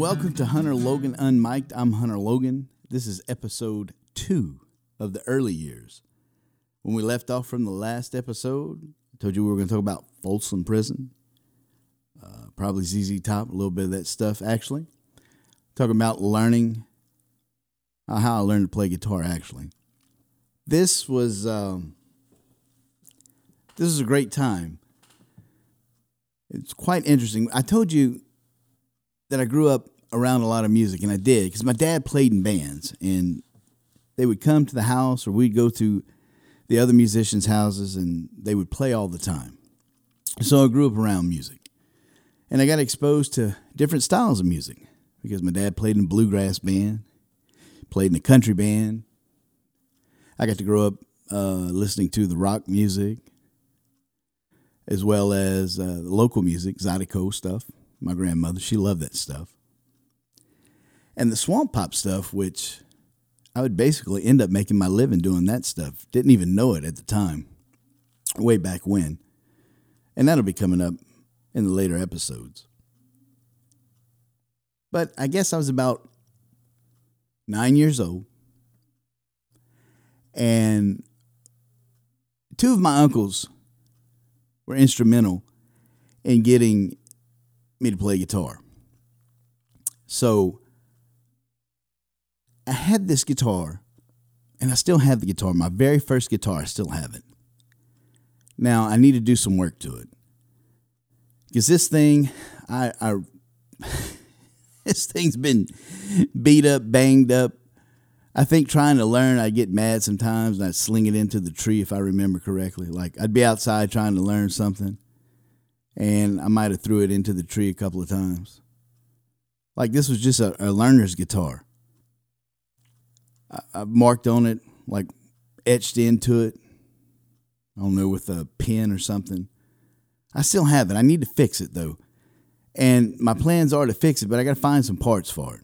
welcome to Hunter Logan Unmiked. I'm Hunter Logan. This is episode 2 of the early years. When we left off from the last episode, I told you we were going to talk about Folsom Prison, probably ZZ Top, a little bit of that stuff actually. Talking about learning, how I learned to play guitar actually. This was a great time. It's quite interesting. I told you that I grew up around a lot of music, and I did, because my dad played in bands, and they would come to the house, or we'd go to the other musicians' houses, and they would play all the time. So I grew up around music, and I got exposed to different styles of music, because my dad played in a bluegrass band, played in a country band. I got to grow up listening to the rock music, as well as the local music, Zydeco stuff. My grandmother, she loved that stuff. And the swamp pop stuff, which I would basically end up making my living doing that stuff. Didn't even know it at the time, way back when. And that'll be coming up in the later episodes. But I guess I was about 9 years old. And 2 of my uncles were instrumental in getting me to play guitar. So I had this guitar, and I still have the guitar. My very first guitar, I still have it. Now I need to do some work to it, because this thing, this thing's been beat up, banged up. I think trying to learn, I'd get mad sometimes, and I'd sling it into the tree if I remember correctly. Like, I'd be outside trying to learn something, and I might have threw it into the tree a couple of times. Like, this was just a learner's guitar. I marked on it, like etched into it, I don't know, with a pen or something. I still have it. I need to fix it, though. And my plans are to fix it, but I got to find some parts for it.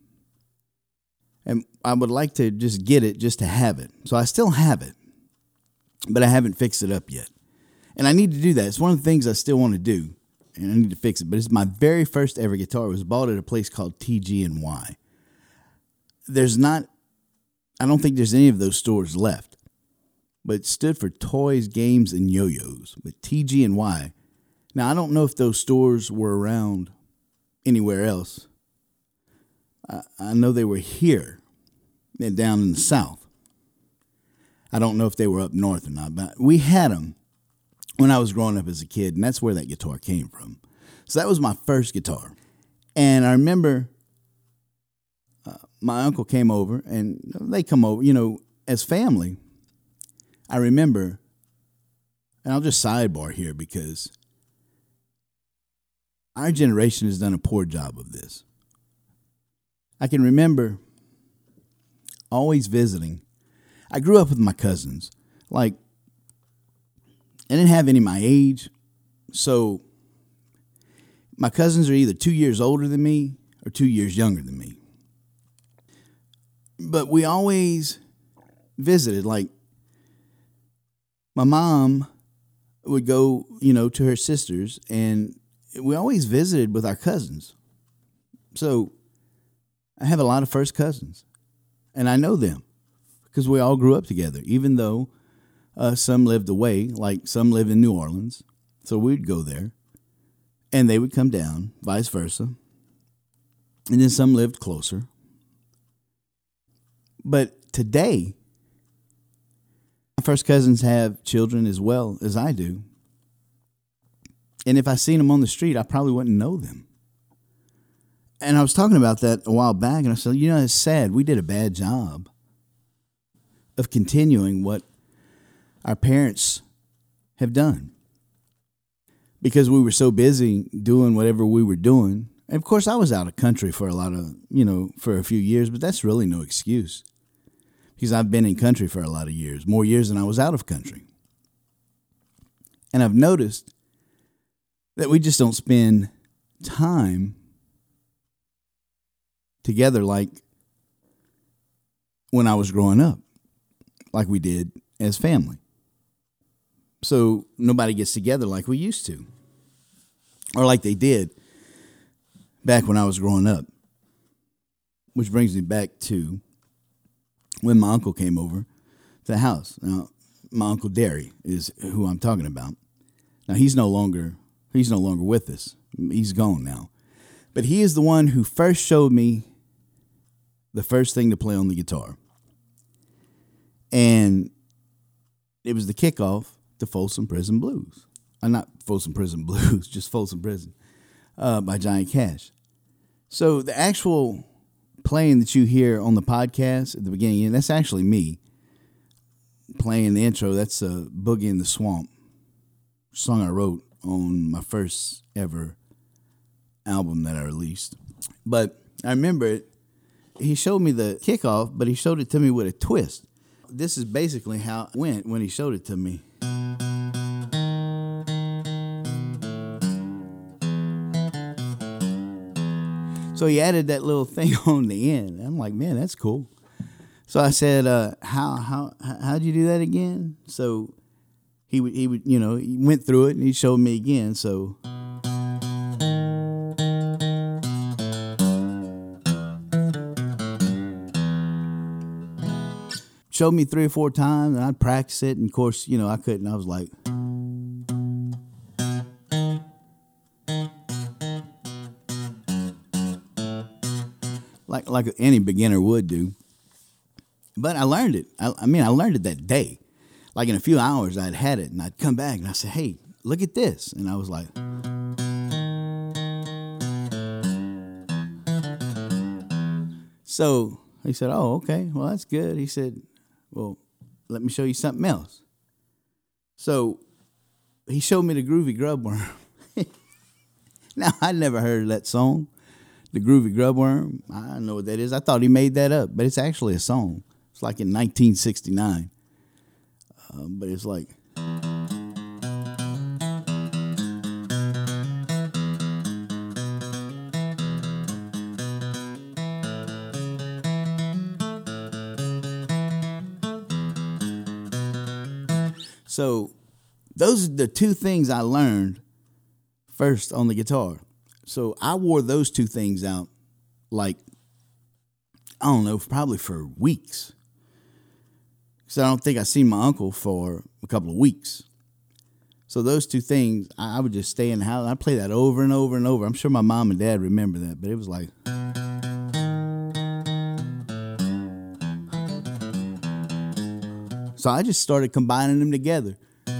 And I would like to just get it just to have it. So I still have it, but I haven't fixed it up yet. And I need to do that. It's one of the things I still want to do, and I need to fix it. But it's my very first ever guitar. It was bought at a place called TG&Y. I don't think there's any of those stores left, but it stood for Toys, Games, and Yo-Yos. But TG&Y. Now, I don't know if those stores were around anywhere else. I know they were here and down in the South. I don't know if they were up north or not, but we had them when I was growing up as a kid, and that's where that guitar came from. So that was my first guitar. And I remember my uncle came over, and they come over, as family. I remember, and I'll just sidebar here because our generation has done a poor job of this. I can remember always visiting. I grew up with my cousins. Like, I didn't have any my age, so my cousins are either 2 years older than me or 2 years younger than me. But we always visited. Like, my mom would go, to her sisters, and we always visited with our cousins. So I have a lot of first cousins, and I know them because we all grew up together, even though some lived away, like some lived in New Orleans. So we'd go there, and they would come down, vice versa. And then some lived closer. But today, my first cousins have children as well as I do. And if I seen them on the street, I probably wouldn't know them. And I was talking about that a while back, and I said, it's sad. We did a bad job of continuing what our parents have done, because we were so busy doing whatever we were doing. And of course, I was out of country for for a few years, but that's really no excuse, because I've been in country for a lot of years, more years than I was out of country. And I've noticed that we just don't spend time together like when I was growing up, like we did as family. So nobody gets together like we used to, or like they did back when I was growing up. which brings me back to when my uncle came over to the house. Now, my Uncle Derry is who I'm talking about. Now, he's no longer with us. He's gone now. But he is the one who first showed me the first thing to play on the guitar. And it was the kickoff to Folsom Prison Blues. Not Folsom Prison Blues, just Folsom Prison by Johnny Cash. So the actual playing that you hear on the podcast at the beginning, that's actually me playing the intro. That's Boogie in the Swamp, song I wrote on my first ever album that I released. But I remember it. He showed me the kickoff, but he showed it to me with a twist. This is basically how it went when he showed it to me. So he added that little thing on the end. I'm like, man, that's cool. So I said, how'd you do that again? So he would, he went through it and he showed me again. So showed me 3 or 4 times, and I'd practice it. And of course, I couldn't. I was like, like any beginner would do. But I learned it. I learned it that day. Like in a few hours, I'd had it, and I'd come back and I said, "Hey, look at this," and I was like. So he said, "Oh, okay. Well, that's good." He said, "Well, let me show you something else." So he showed me the Groovy Grubworm. Now, I'd never heard of that song, the Groovy Grubworm. I don't know what that is. I thought he made that up, but it's actually a song. It's like in 1969. But it's like... So those are the 2 things I learned first on the guitar. So I wore those 2 things out like, I don't know, probably for weeks. So I don't think I seen my uncle for a couple of weeks. So those 2 things, I would just stay in the house. I'd play that over and over and over. I'm sure my mom and dad remember that, but it was like... So I just started combining them together.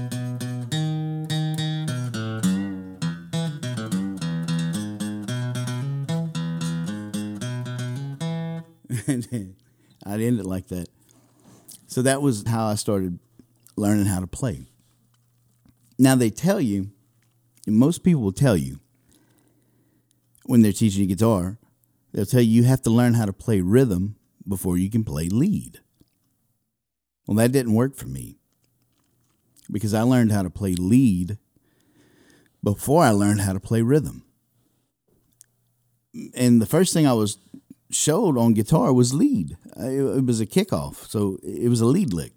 And then I'd end it like that. So that was how I started learning how to play. Now they tell you, and most people will tell you, when they're teaching you guitar, they'll tell you have to learn how to play rhythm before you can play lead. Well, that didn't work for me because I learned how to play lead before I learned how to play rhythm. And the first thing I was showed on guitar was lead. It was a kickoff, so it was a lead lick.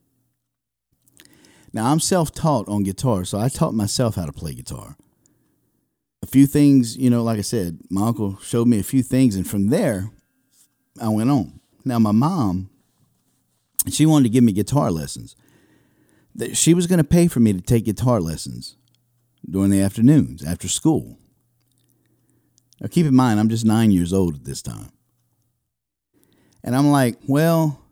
Now, I'm self-taught on guitar, so I taught myself how to play guitar. A few things, like I said, my uncle showed me a few things, and from there, I went on. Now, my mom, she wanted to give me guitar lessons. She was going to pay for me to take guitar lessons during the afternoons, after school. Now, keep in mind, I'm just 9 years old at this time. And I'm like, well,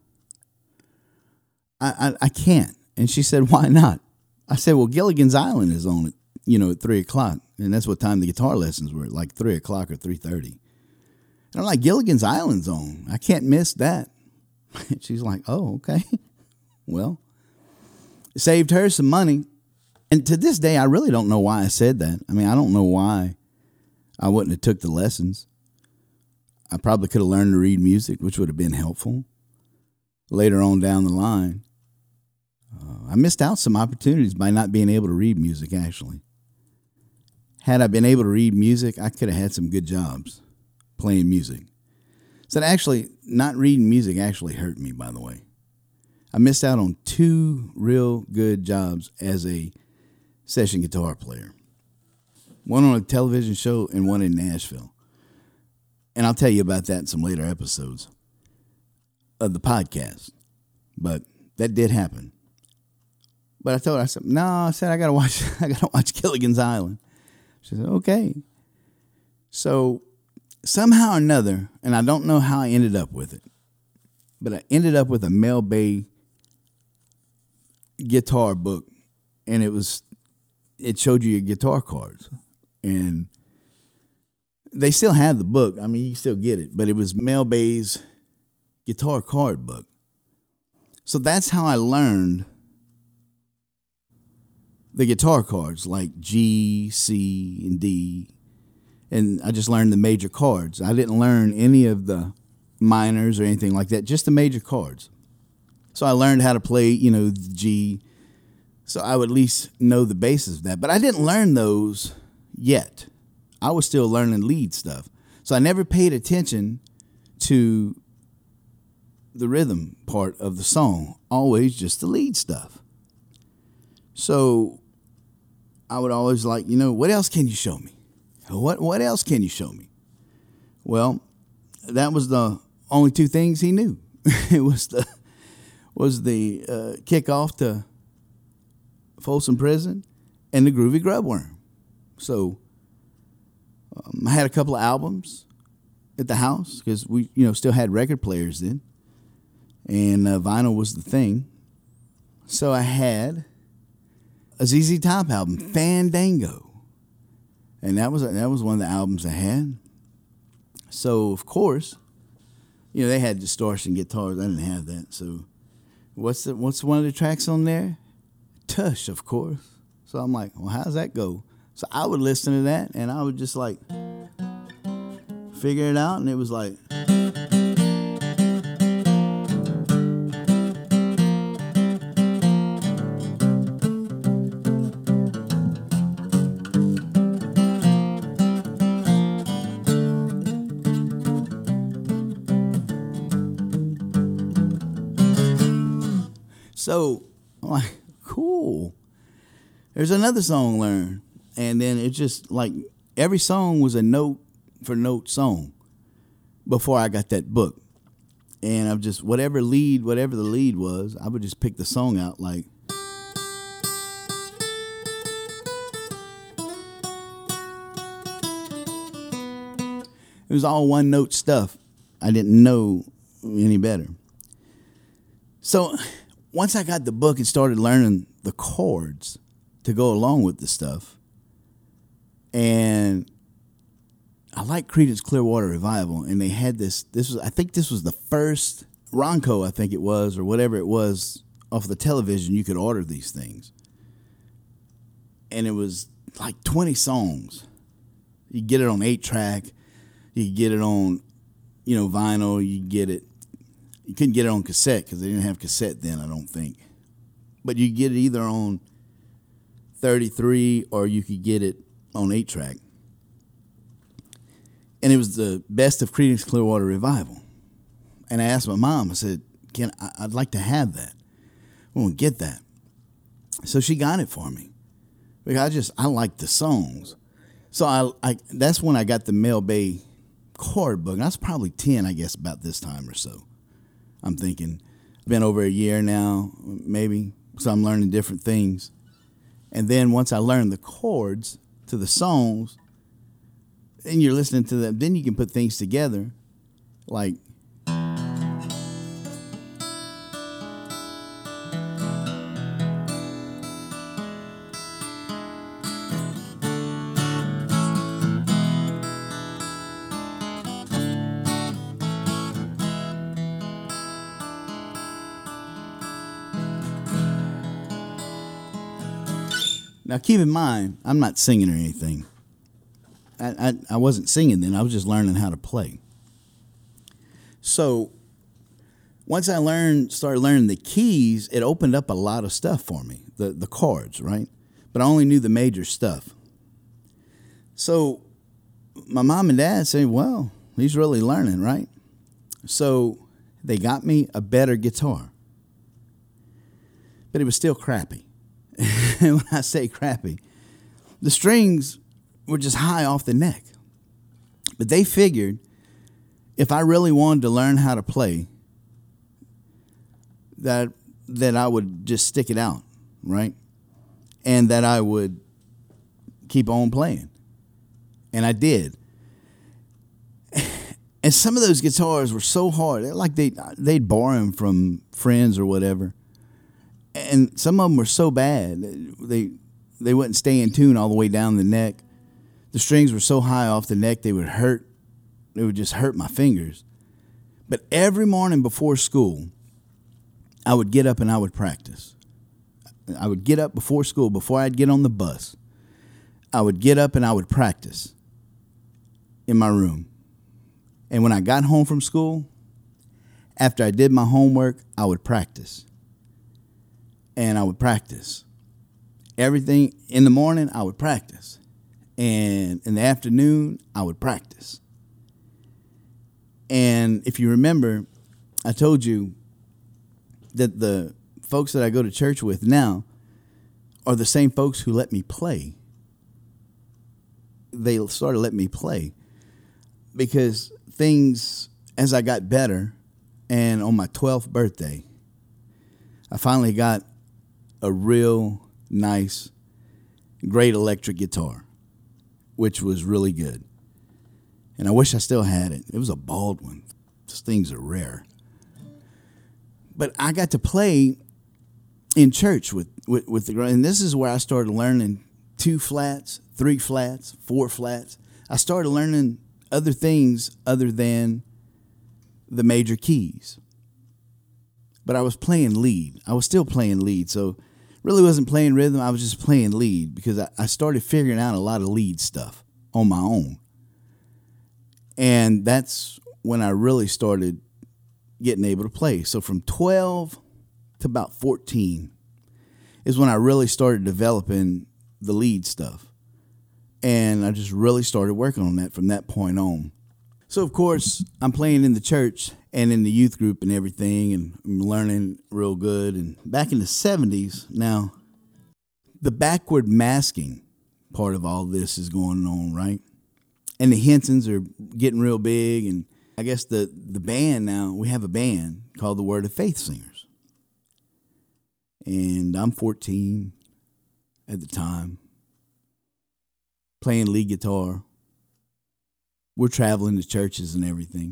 I can't. And she said, why not? I said, well, Gilligan's Island is on at, at 3 o'clock. And that's what time the guitar lessons were, like 3 o'clock or 3:30. And I'm like, Gilligan's Island's on. I can't miss that. She's like, oh, okay. Well, it saved her some money. And to this day, I really don't know why I said that. I mean, I don't know why I wouldn't have took the lessons. I probably could have learned to read music, which would have been helpful later on down the line. I missed out some opportunities by not being able to read music, actually. Had I been able to read music, I could have had some good jobs playing music. So actually, not reading music actually hurt me, by the way. I missed out on 2 real good jobs as a session guitar player. One on a television show and one in Nashville. And I'll tell you about that in some later episodes of the podcast. But that did happen. But I told her, I said, no, I gotta watch Gilligan's Island. She said, okay. So somehow or another, and I don't know how I ended up with it, but I ended up with a Mel Bay guitar book, and it showed you your guitar chords. And they still have the book. I mean, you can still get it, but it was Mel Bay's guitar chord book. So that's how I learned the guitar chords, like G, C, and D. And I just learned the major chords. I didn't learn any of the minors or anything like that, just the major chords. So I learned how to play, the G. So I would at least know the basis of that. But I didn't learn those yet. I was still learning lead stuff. So I never paid attention to the rhythm part of the song, always just the lead stuff. So I would always like, what else can you show me? What else can you show me? Well, that was the only two things he knew. It was the kickoff to Folsom Prison and the Groovy Grubworm. So I had a couple of albums at the house because we still had record players then, and vinyl was the thing. So I had a ZZ Top album, Fandango. And that was one of the albums I had. So, of course, they had distortion guitars. I didn't have that. So, what's one of the tracks on there? Tush, of course. So I'm like, well, how's that go? So I would listen to that, and I would just like figure it out, and it was like. So I'm like, cool. There's another song learned. And then it just like every song was a note for note song before I got that book. And I've just, whatever the lead was, I would just pick the song out like. It was all one note stuff. I didn't know any better. So once I got the book and started learning the chords to go along with the stuff, and I like Creedence Clearwater Revival, and they had this was the first Ronco, I think it was, or whatever it was, off the television you could order these things. And it was like 20 songs. You get it on 8-track, you get it on, vinyl, you couldn't get it on cassette because they didn't have cassette then, I don't think. But you get it either on 33 or you could get it on 8-track. And it was the best of Creedence Clearwater Revival. And I asked my mom, I said, I'd like to have that. I want to get that. So she got it for me. Because I like the songs. So I that's when I got the Mel Bay chord book. And I was probably 10, I guess, about this time or so. I'm thinking, it's been over a year now, maybe, so I'm learning different things. And then once I learned the chords to the songs, and you're listening to them, then you can put things together, like. Now, keep in mind, I'm not singing or anything. I wasn't singing then. I was just learning how to play. So once I started learning the keys, it opened up a lot of stuff for me, the chords, right? But I only knew the major stuff. So my mom and dad said, well, he's really learning, right? So they got me a better guitar. But it was still crappy. When I say crappy, the strings were just high off the neck. But they figured if I really wanted to learn how to play, that I would just stick it out, right? And that I would keep on playing. And I did. And some of those guitars were so hard, like they'd borrow them from friends or whatever. And some of them were so bad, they wouldn't stay in tune all the way down the neck. The strings were so high off the neck, they would hurt. They would just hurt my fingers. But every morning before school, I would get up and I would practice. I would get up before school, before I'd get on the bus. I would get up and I would practice in my room. And when I got home from school, after I did my homework, I would practice. And I would practice. Everything in the morning, I would practice. And in the afternoon, I would practice. And if you remember, I told you that the folks that I go to church with now are the same folks who let me play. They started letting me play because things, as I got better, and on my 12th birthday, I finally got a real nice, great electric guitar, which was really good. And I wish I still had it. It was a Baldwin. Those things are rare. But I got to play in church with the girl. And this is where I started learning 2 flats, 3 flats, 4 flats. I started learning other things other than the major keys. But I was playing lead. I was still playing lead. So really wasn't playing rhythm. I was just playing lead because I started figuring out a lot of lead stuff on my own. And that's when I really started getting able to play. So from 12 to about 14 is when I really started developing the lead stuff. And I just really started working on that from that point on. So, of course, I'm playing in the church and in the youth group and everything, and I'm learning real good. And back in the 70s, now, the backward masking part of all this is going on, right? And the Hensons are getting real big, and I guess the band now, we have a band called the Word of Faith Singers. And I'm 14 at the time, playing lead guitar. We're traveling to churches and everything.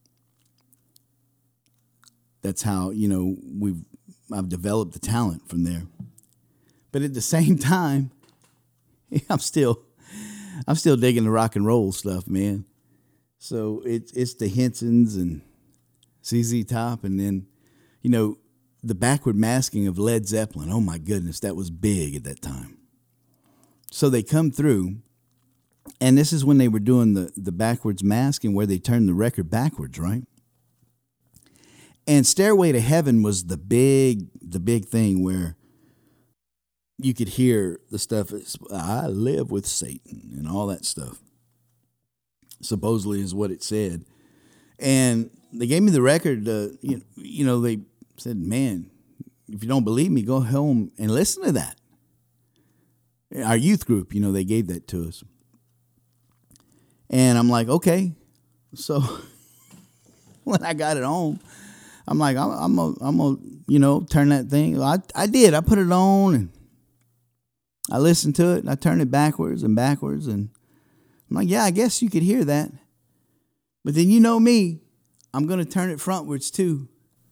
That's how, I've developed the talent from there. But at the same time, I'm still digging the rock and roll stuff, man. So it's the Hensons and ZZ Top, and then, the backward masking of Led Zeppelin. Oh my goodness, that was big at that time. So they come through, and this is when they were doing the backwards masking where they turned the record backwards, right? And Stairway to Heaven was the big thing where you could hear the stuff, I live with Satan and all that stuff. Supposedly is what it said. And they gave me the record, they said, man, if you don't believe me, go home and listen to that. Our youth group, they gave that to us. And I'm like, okay. So when I got it home, I'm like, I'm gonna, turn that thing. I did. I put it on and I listened to it and I turned it backwards. And I'm like, yeah, I guess you could hear that. But then me, I'm going to turn it frontwards too.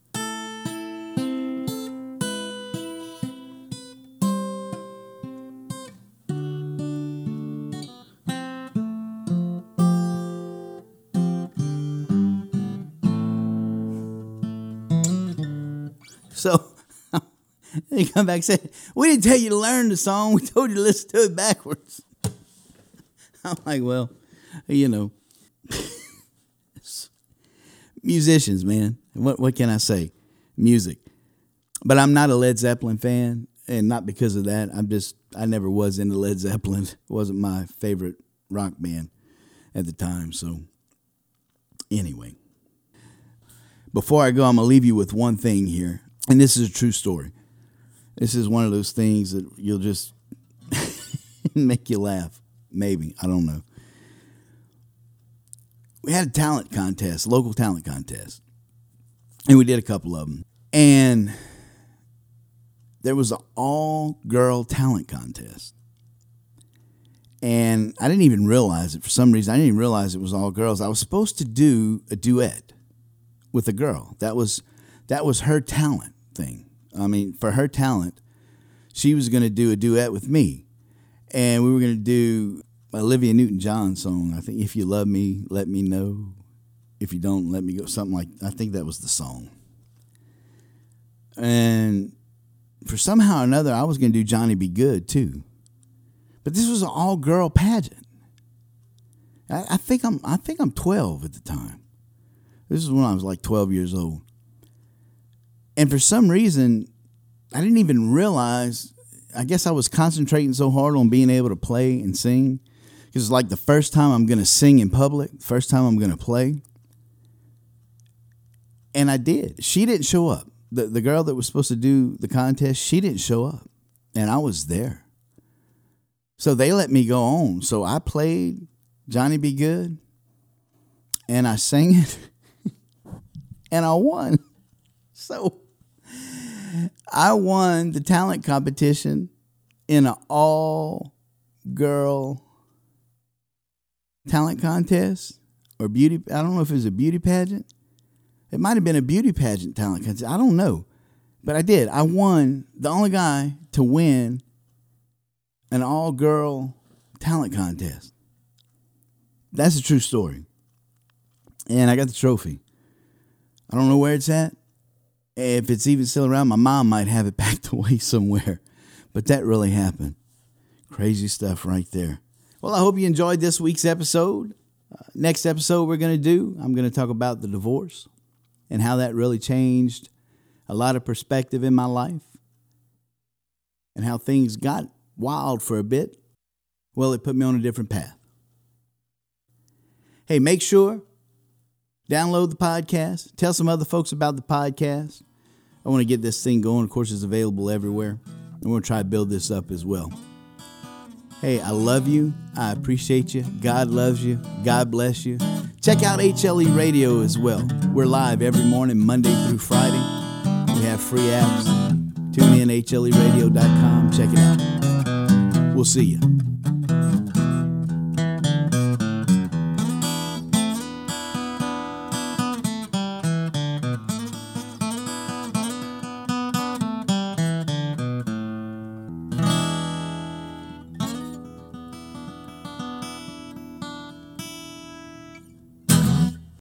So they come back and say, we didn't tell you to learn the song. We told you to listen to it backwards. I'm like, well, musicians, man. What can I say? Music. But I'm not a Led Zeppelin fan, and not because of that. I never was into Led Zeppelin. It wasn't my favorite rock band at the time. So anyway, before I go, I'm going to leave you with one thing here. And this is a true story. This is one of those things that you'll just make you laugh. Maybe. I don't know. we had a talent contest, local talent contest. And we did a couple of them. And there was an all-girl talent contest. And I didn't even realize it. For some reason, I didn't even realize it was all girls. I was supposed to do a duet with a girl. That was her talent thing. I mean, for her talent, she was going to do a duet with me. And we were going to do Olivia Newton-John song. I think, If You Love Me, Let Me Know. If You Don't, Let Me Go. Something like, I think that was the song. And for somehow or another, I was going to do Johnny Be Good too. But this was an all-girl pageant. I think I'm 12 at the time. This is when I was like 12 years old. And for some reason, I didn't even realize, I guess I was concentrating so hard on being able to play and sing. Because it's like the first time I'm going to sing in public, first time I'm going to play. And I did. She didn't show up. The girl that was supposed to do the contest, she didn't show up. And I was there. So they let me go on. So I played Johnny Be Good. And I sang it. And I won. So I won the talent competition in an all-girl talent contest or beauty. I don't know if it was a beauty pageant. It might have been a beauty pageant talent contest. I don't know. But I did. I won, the only guy to win an all-girl talent contest. That's a true story. And I got the trophy. I don't know where it's at. If it's even still around, my mom might have it packed away somewhere. But that really happened. Crazy stuff right there. Well, I hope you enjoyed this week's episode. Next episode I'm going to talk about the divorce and how that really changed a lot of perspective in my life and how things got wild for a bit. Well, it put me on a different path. Hey, make sure, download the podcast. Tell some other folks about the podcast. I want to get this thing going. Of course, it's available everywhere. I want to try to build this up as well. Hey, I love you. I appreciate you. God loves you. God bless you. Check out HLE Radio as well. We're live every morning, Monday through Friday. We have free apps. Tune in, HLEradio.com. Check it out. We'll see you.